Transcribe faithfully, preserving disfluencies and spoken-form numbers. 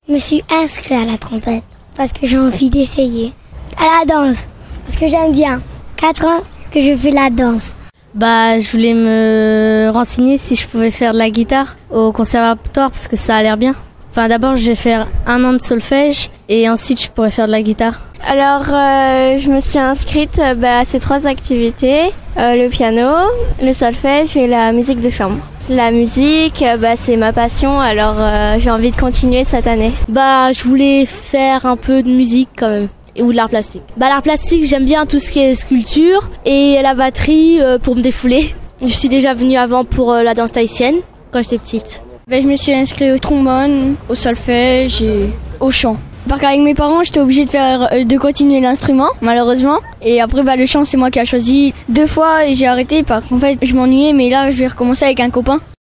Je me suis inscrite à la trompette parce que j'ai envie d'essayer. À la danse, parce que j'aime bien. Quatre ans que je fais la danse. Bah, je voulais me renseigner si je pouvais faire de la guitare au conservatoire parce que ça a l'air bien. Enfin, d'abord, je vais faire un an de solfège et ensuite, je pourrais faire de la guitare. Alors, euh, je me suis inscrite euh, bah, à ces trois activités, euh, le piano, le solfège et la musique de chambre. La musique, euh, bah, c'est ma passion, alors euh, j'ai envie de continuer cette année. Bah, je voulais faire un peu de musique quand même. Ou de l'art plastique. Bah, l'art plastique, j'aime bien tout ce qui est sculpture et la batterie euh, pour me défouler. Je suis déjà venue avant pour euh, la danse tahitienne quand j'étais petite. Ben, je me suis inscrite au trombone, au solfège et au chant. Parce qu'avec mes parents, j'étais obligée de faire, de continuer l'instrument, malheureusement. Et après, bah, le chant, c'est moi qui ai choisi deux fois et j'ai arrêté parce qu'en fait, je m'ennuyais. Mais là, je vais recommencer avec un copain.